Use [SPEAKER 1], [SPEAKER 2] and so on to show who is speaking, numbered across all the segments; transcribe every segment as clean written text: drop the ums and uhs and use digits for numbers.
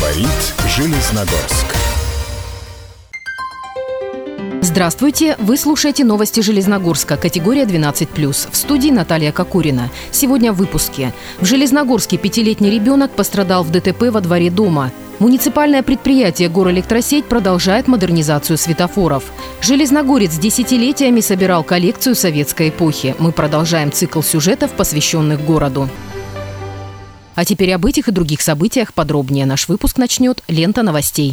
[SPEAKER 1] Говорит Железногорск.
[SPEAKER 2] Здравствуйте! Вы слушаете новости Железногорска, категория 12+. В студии Наталья Кокурина. Сегодня в выпуске. В Железногорске 5-летний ребенок пострадал в ДТП во дворе дома. Муниципальное предприятие «Горэлектросеть» продолжает модернизацию светофоров. Железногорец десятилетиями собирал коллекцию советской эпохи. Мы продолжаем цикл сюжетов, посвященных городу. А теперь об этих и других событиях подробнее. Наш выпуск начнет лента новостей.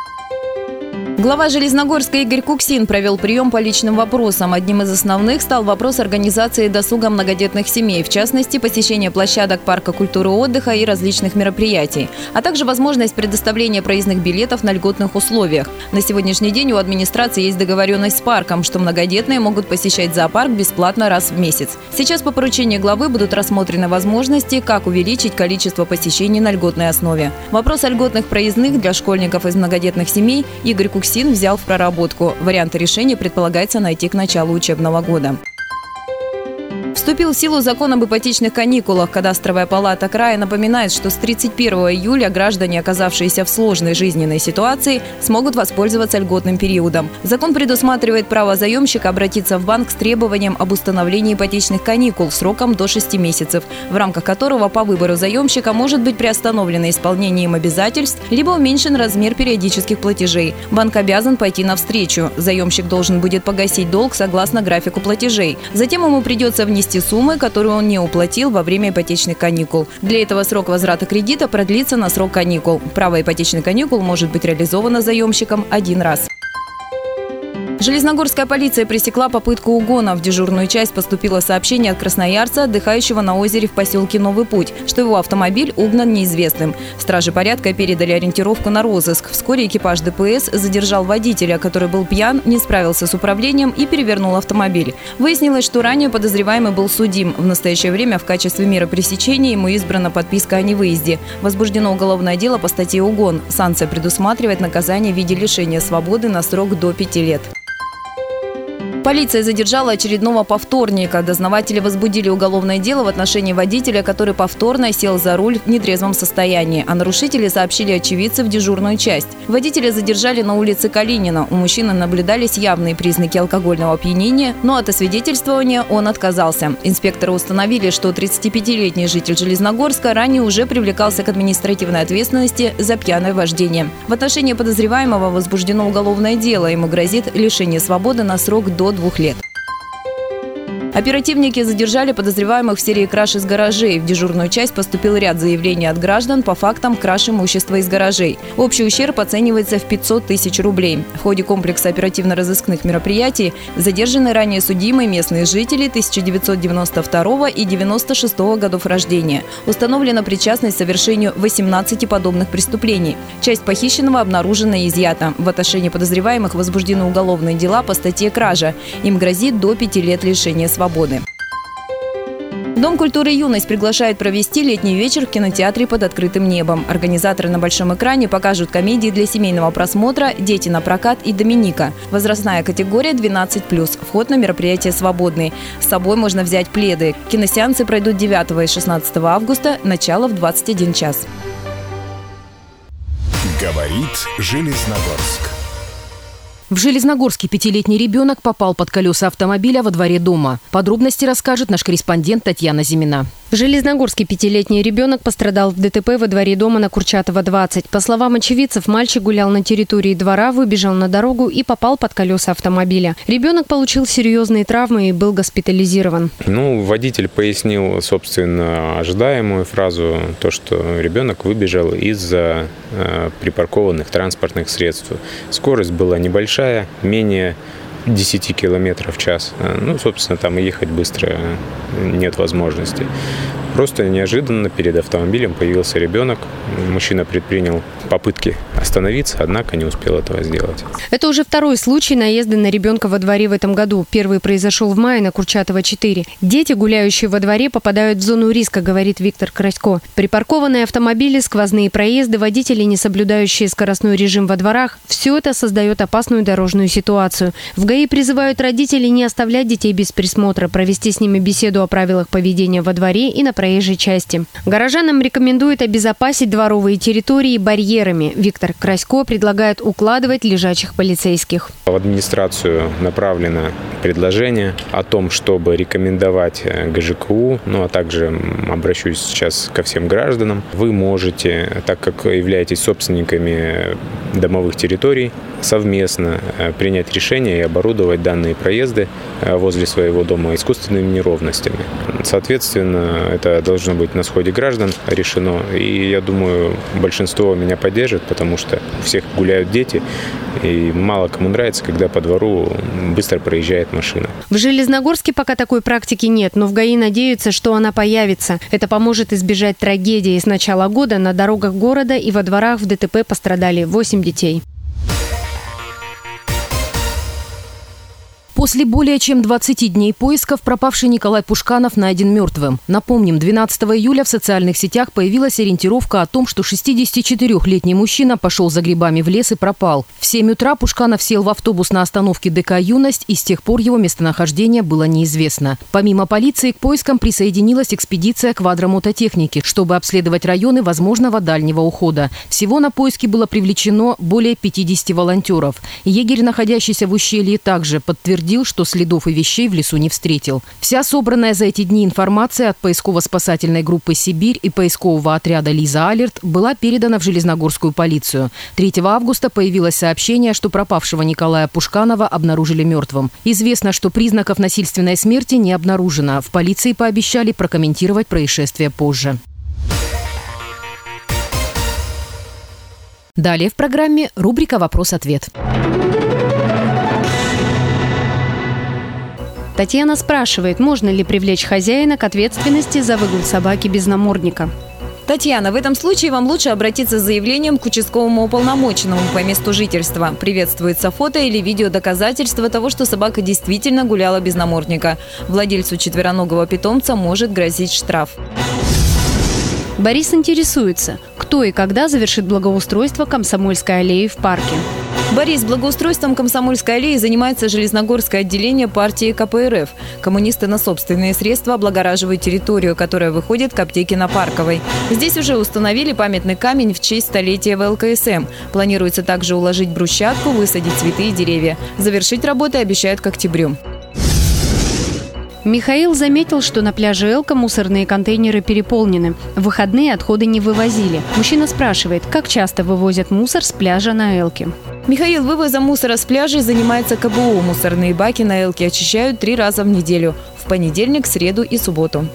[SPEAKER 3] Глава Железногорска Игорь Куксин провел прием по личным вопросам. Одним из основных стал вопрос организации досуга многодетных семей, в частности, посещение площадок парка культуры и отдыха и различных мероприятий, а также возможность предоставления проездных билетов на льготных условиях. На сегодняшний день у администрации есть договоренность с парком, что многодетные могут посещать зоопарк бесплатно раз в месяц. Сейчас по поручению главы будут рассмотрены возможности, как увеличить количество посещений на льготной основе. Вопрос о льготных проездных для школьников из многодетных семей Игорь Куксин взял в проработку. Варианты решения предполагается найти к началу учебного года. Вступил в силу закон об ипотечных каникулах. Кадастровая палата края напоминает, что с 31 июля граждане, оказавшиеся в сложной жизненной ситуации, смогут воспользоваться льготным периодом. Закон предусматривает право заемщика обратиться в банк с требованием об установлении ипотечных каникул сроком до 6 месяцев, в рамках которого по выбору заемщика может быть приостановлено исполнение им обязательств, либо уменьшен размер периодических платежей. Банк обязан пойти навстречу. Заемщик должен будет погасить долг согласно графику платежей. Затем ему придется внести суммы, которые он не уплатил во время ипотечных каникул. Для этого срок возврата кредита продлится на срок каникул. Право ипотечных каникул может быть реализовано заемщиком один раз. Железногорская полиция пресекла попытку угона. В дежурную часть поступило сообщение от красноярца, отдыхающего на озере в поселке Новый Путь, что его автомобиль угнан неизвестным. Стражи порядка передали ориентировку на розыск. Вскоре экипаж ДПС задержал водителя, который был пьян, не справился с управлением и перевернул автомобиль. Выяснилось, что ранее подозреваемый был судим. В настоящее время в качестве меры пресечения ему избрана подписка о невыезде. Возбуждено уголовное дело по статье «Угон». Санкция предусматривает наказание в виде лишения свободы на срок до 5 лет. Полиция задержала очередного повторника. Дознаватели возбудили уголовное дело в отношении водителя, который повторно сел за руль в нетрезвом состоянии. О нарушителе сообщили очевидцы в дежурную часть. Водителя задержали на улице Калинина. У мужчины наблюдались явные признаки алкогольного опьянения, но от освидетельствования он отказался. Инспекторы установили, что 35-летний житель Железногорска ранее уже привлекался к административной ответственности за пьяное вождение. В отношении подозреваемого возбуждено уголовное дело. Ему грозит лишение свободы на срок до 2 лет. Оперативники задержали подозреваемых в серии краж из гаражей. В дежурную часть поступил ряд заявлений от граждан по фактам краж имущества из гаражей. Общий ущерб оценивается в 500 тысяч рублей. В ходе комплекса оперативно-розыскных мероприятий задержаны ранее судимые местные жители 1992 и 1996 годов рождения. Установлена причастность к совершению 18 подобных преступлений. Часть похищенного обнаружена и изъята. В отношении подозреваемых возбуждены уголовные дела по статье «Кража». Им грозит до 5 лет лишения свободы. Дом культуры «Юность» приглашает провести летний вечер в кинотеатре под открытым небом. Организаторы на большом экране покажут комедии для семейного просмотра «Дети на прокат» и «Доминика». Возрастная категория 12+. Вход на мероприятие свободный. С собой можно взять пледы. Киносеансы пройдут 9 и 16 августа, начало в 21 час.
[SPEAKER 1] Говорит Железногорск.
[SPEAKER 2] В Железногорске 5-летний ребенок попал под колеса автомобиля во дворе дома. Подробности расскажет наш корреспондент Татьяна Зимина.
[SPEAKER 4] В Железногорске 5-летний ребенок пострадал в ДТП во дворе дома на Курчатова, 20. По словам очевидцев, мальчик гулял на территории двора, выбежал на дорогу и попал под колеса автомобиля. Ребенок получил серьезные травмы и был госпитализирован.
[SPEAKER 5] Водитель пояснил, собственно, ожидаемую фразу, то, что ребенок выбежал из-за припаркованных транспортных средств. Скорость была небольшая, менее 10 километров в час. Собственно, там и ехать быстро нет возможности. Просто неожиданно перед автомобилем появился ребенок. Мужчина предпринял попытки остановиться, однако не успел этого сделать.
[SPEAKER 4] Это уже второй случай наезда на ребенка во дворе в этом году. Первый произошел в мае на Курчатова, 4. Дети, гуляющие во дворе, попадают в зону риска, говорит Виктор Красько. Припаркованные автомобили, сквозные проезды, водители, не соблюдающие скоростной режим во дворах – все это создает опасную дорожную ситуацию. В ГАИ призывают родителей не оставлять детей без присмотра, провести с ними беседу о правилах поведения во дворе и направить проезжей части. Горожанам рекомендуют обезопасить дворовые территории барьерами. Виктор Красько предлагает укладывать лежачих полицейских.
[SPEAKER 5] В администрацию направлено предложение о том, чтобы рекомендовать ГЖКУ, а также обращусь сейчас ко всем гражданам. Вы можете, так как являетесь собственниками домовых территорий, совместно принять решение и оборудовать данные проезды возле своего дома искусственными неровностями. Соответственно, это должно быть на сходе граждан решено. И я думаю, большинство меня поддержит, потому что у всех гуляют дети, и мало кому нравится, когда по двору быстро проезжает машина.
[SPEAKER 4] В Железногорске пока такой практики нет, но в ГАИ надеются, что она появится. Это поможет избежать трагедии. С начала года на дорогах города и во дворах в ДТП пострадали 8 детей.
[SPEAKER 2] После более чем 20 дней поисков пропавший Николай Пушканов найден мертвым. Напомним, 12 июля в социальных сетях появилась ориентировка о том, что 64-летний мужчина пошел за грибами в лес и пропал. В 7 утра Пушканов сел в автобус на остановке ДК «Юность», и с тех пор его местонахождение было неизвестно. Помимо полиции к поискам присоединилась экспедиция квадромототехники, чтобы обследовать районы возможного дальнего ухода. Всего на поиски было привлечено более 50 волонтеров. Егерь, находящийся в ущелье, также подтвердил, что следов и вещей в лесу не встретил. Вся собранная за эти дни информация от поисково-спасательной группы «Сибирь» и поискового отряда «Лиза Алерт» была передана в Железногорскую полицию. 3 августа появилось сообщение, что пропавшего Николая Пушканова обнаружили мертвым. Известно, что признаков насильственной смерти не обнаружено. В полиции пообещали прокомментировать происшествие позже. Далее в программе рубрика «Вопрос-ответ».
[SPEAKER 4] Татьяна спрашивает, можно ли привлечь хозяина к ответственности за выгул собаки без намордника.
[SPEAKER 3] Татьяна, в этом случае вам лучше обратиться с заявлением к участковому уполномоченному по месту жительства. Приветствуется фото или видео доказательства того, что собака действительно гуляла без намордника. Владельцу четвероногого питомца может грозить штраф.
[SPEAKER 4] Борис интересуется, кто и когда завершит благоустройство Комсомольской аллеи в парке.
[SPEAKER 3] Борис, благоустройством Комсомольской аллеи занимается Железногорское отделение партии КПРФ. Коммунисты на собственные средства облагораживают территорию, которая выходит к аптеке на Парковой. Здесь уже установили памятный камень в честь столетия ВЛКСМ. Планируется также уложить брусчатку, высадить цветы и деревья. Завершить работы обещают к октябрю.
[SPEAKER 4] Михаил заметил, что на пляже Элка мусорные контейнеры переполнены. В выходные отходы не вывозили. Мужчина спрашивает, как часто вывозят мусор с пляжа на Элке.
[SPEAKER 3] Михаил, вывозом мусора с пляжей занимается КБУ. Мусорные баки на Элке очищают 3 раза в неделю. В понедельник, среду и субботу.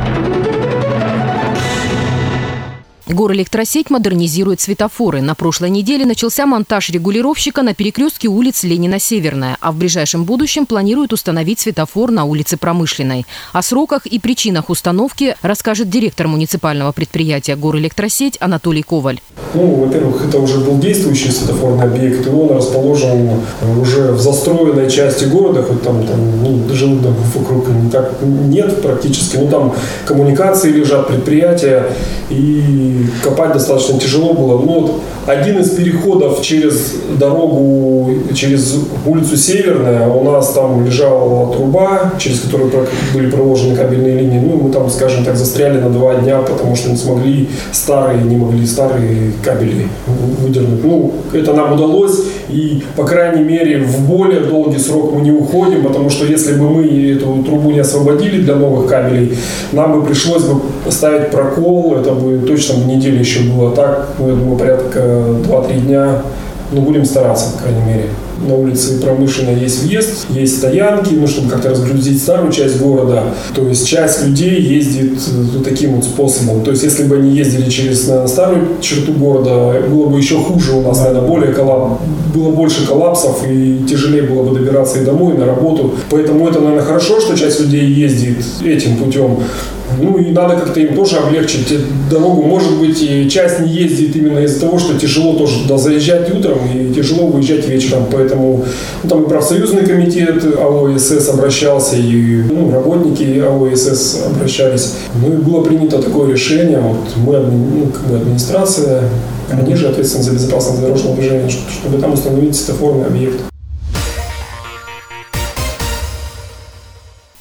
[SPEAKER 2] Горэлектросеть модернизирует светофоры. На прошлой неделе начался монтаж регулировщика на перекрестке улиц Ленина-Северная, а в ближайшем будущем планируют установить светофор на улице Промышленной. О сроках и причинах установки расскажет директор муниципального предприятия «Горэлектросеть» Анатолий Коваль.
[SPEAKER 6] Во-первых, это уже был действующий светофорный объект, и он расположен уже в застроенной части города, хоть там жилых домов вокруг никак нет практически, но там коммуникации лежат, предприятия, и копать достаточно тяжело было. Но один из переходов через дорогу, через улицу Северная, у нас там лежала труба, через которую были проложены кабельные линии. Мы там, скажем так, застряли на 2 дня, потому что не могли старые кабели выдернуть. Это нам удалось, и, по крайней мере, в более долгий срок мы не уходим, потому что если бы мы эту трубу не освободили для новых кабелей, нам бы пришлось бы ставить прокол, это бы точно неделю еще было так, я думаю, порядка 2-3 дня. Будем стараться, по крайней мере. На улице Промышленной есть въезд, есть стоянки, чтобы как-то разгрузить старую часть города. То есть часть людей ездит таким вот способом. То есть если бы они ездили через старую черту города, было бы еще хуже у нас, наверное, было больше коллапсов и тяжелее было бы добираться и домой, и на работу. Поэтому это, наверное, хорошо, что часть людей ездит этим путем. И надо как-то им тоже облегчить дорогу. Может быть, и часть не ездит именно из-за того, что тяжело тоже туда заезжать утром и тяжело выезжать вечером. Поэтому там и профсоюзный комитет АОСС обращался, и работники АОСС обращались. И было принято такое решение. Мы, администрация, они же ответственны за безопасность дорожного движения, чтобы там установить светофорный объект.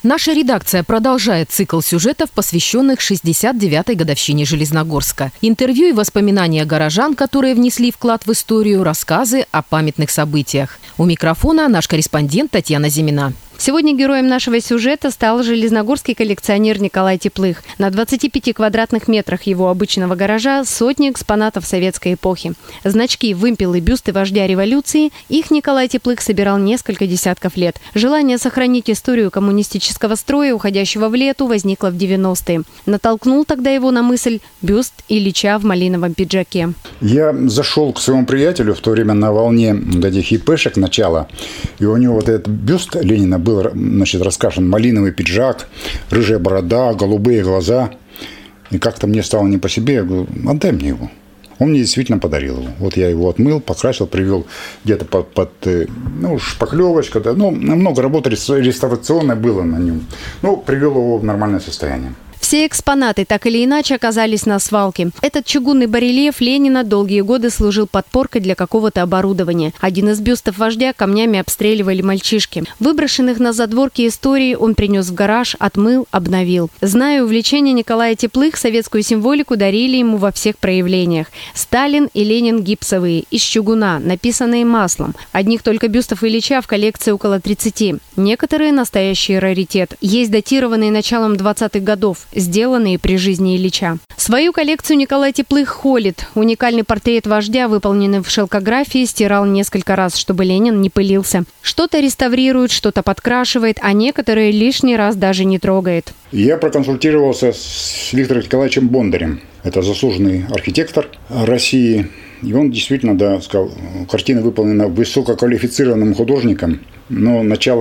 [SPEAKER 2] Наша редакция продолжает цикл сюжетов, посвященных 69-й годовщине Железногорска. Интервью и воспоминания горожан, которые внесли вклад в историю, рассказы о памятных событиях. У микрофона наш корреспондент Татьяна Зимина.
[SPEAKER 4] Сегодня героем нашего сюжета стал железногорский коллекционер Николай Теплых. На 25 квадратных метрах его обычного гаража сотни экспонатов советской эпохи. Значки, вымпелы, бюсты вождя революции – их Николай Теплых собирал несколько десятков лет. Желание сохранить историю коммунистического строя, уходящего в лету, возникло в 90-е. Натолкнул тогда его на мысль бюст Ильича в малиновом пиджаке.
[SPEAKER 7] Я зашел к своему приятелю в то время на волне этих ИПшек начала, и у него вот этот бюст Ленина был, значит, раскрашен малиновый пиджак, рыжая борода, голубые глаза. И как-то мне стало не по себе. Я говорю, отдай мне его. Он мне действительно подарил его. Вот я его отмыл, покрасил, привел где-то под шпаклевочка. Да, много работы реставрационной было на нем. Привел его в нормальное состояние.
[SPEAKER 4] Все экспонаты так или иначе оказались на свалке. Этот чугунный барельеф Ленина долгие годы служил подпоркой для какого-то оборудования. Один из бюстов вождя камнями обстреливали мальчишки. Выброшенных на задворки истории он принес в гараж, отмыл, обновил. Зная увлечение Николая Теплых, советскую символику дарили ему во всех проявлениях. Сталин и Ленин гипсовые, из чугуна, написанные маслом. Одних только бюстов Ильича в коллекции около 30. Некоторые настоящий раритет. Есть датированные началом 20-х годов, сделанные при жизни Ильича. Свою коллекцию Николай Теплых холит. Уникальный портрет вождя, выполненный в шелкографии, стирал несколько раз, чтобы Ленин не пылился. Что-то реставрирует, что-то подкрашивает, а некоторые лишний раз даже не трогает.
[SPEAKER 7] Я проконсультировался с Виктором Николаевичем Бондарем. Это заслуженный архитектор России. И он действительно, сказал, картина выполнена высококвалифицированным художником, но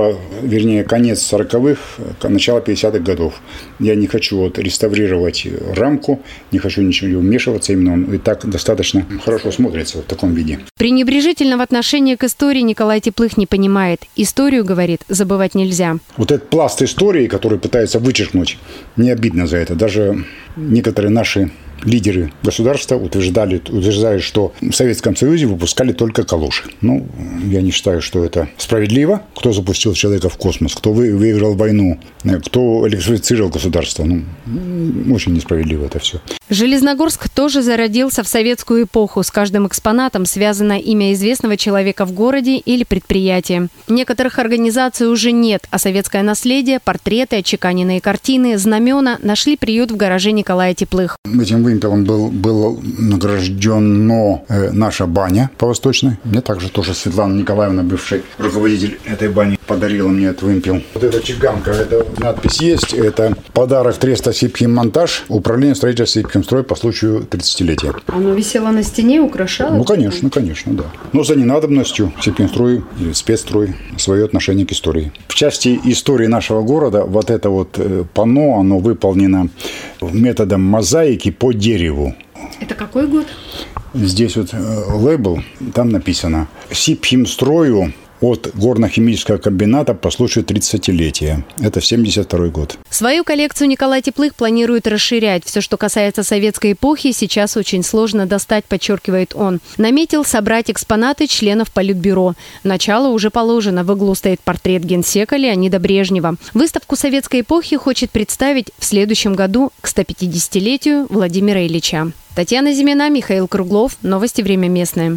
[SPEAKER 7] конец 40-х, начало 50-х годов. Я не хочу реставрировать рамку, не хочу ничего вмешиваться, именно он и так достаточно хорошо смотрится в таком виде.
[SPEAKER 4] Пренебрежительного отношения к истории Николай Теплых не понимает. Историю, говорит, забывать нельзя.
[SPEAKER 7] Вот этот пласт истории, который пытается вычеркнуть, мне обидно за это. Даже некоторые наши лидеры государства утверждают, что в Советском Союзе выпускали только калоши. Я не считаю, что это справедливо. Кто запустил человека в космос, кто выиграл войну, кто электрифицировал государство. Очень несправедливо это все.
[SPEAKER 4] Железногорск тоже зародился в советскую эпоху. С каждым экспонатом связано имя известного человека в городе или предприятии. Некоторых организаций уже нет, а советское наследие, портреты, отчеканенные картины, знамена нашли приют в гараже Николая Теплых.
[SPEAKER 7] Этим вымпелом был награждена наша баня по Восточной. Мне также тоже Светлана Николаевна, бывший руководитель этой бани, подарила мне этот вымпел. Вот эта чеканка, это надпись есть, это подарок треста «Сибхиммонтаж», управление строительства «Сибхимстрой» по случаю 30-летия.
[SPEAKER 4] Оно висело на стене, украшало?
[SPEAKER 7] Конечно, да. Но за ненадобностью Сибхимстрой или спецстрой свое отношение к истории. В части истории нашего города вот это панно, оно выполнено методом мозаики по дереву.
[SPEAKER 4] Это какой год?
[SPEAKER 7] Здесь лейбл, там написано «Сибхимстрою от горно-химического комбината по случаю 30-летия». Это 1972 год.
[SPEAKER 4] Свою коллекцию Николай Теплых планирует расширять. Все, что касается советской эпохи, сейчас очень сложно достать, подчеркивает он. Наметил собрать экспонаты членов Политбюро. Начало уже положено. В углу стоит портрет генсека Леонида Брежнева. Выставку советской эпохи хочет представить в следующем году к 150-летию Владимира Ильича. Татьяна Зимина, Михаил Круглов. Новости «Время местное».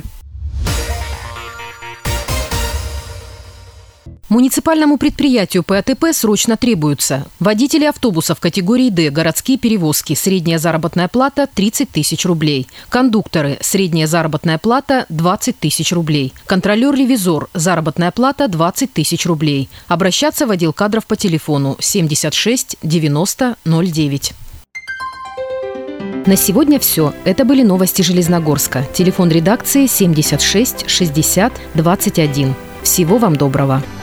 [SPEAKER 2] Муниципальному предприятию ПАТП срочно требуются водители автобусов категории «Д», городские перевозки, средняя заработная плата – 30 тысяч рублей. Кондукторы, средняя заработная плата – 20 тысяч рублей. Контролер-ревизор, заработная плата – 20 тысяч рублей. Обращаться в отдел кадров по телефону 76 90 09. На сегодня все. Это были новости Железногорска. Телефон редакции 76 60 21. Всего вам доброго.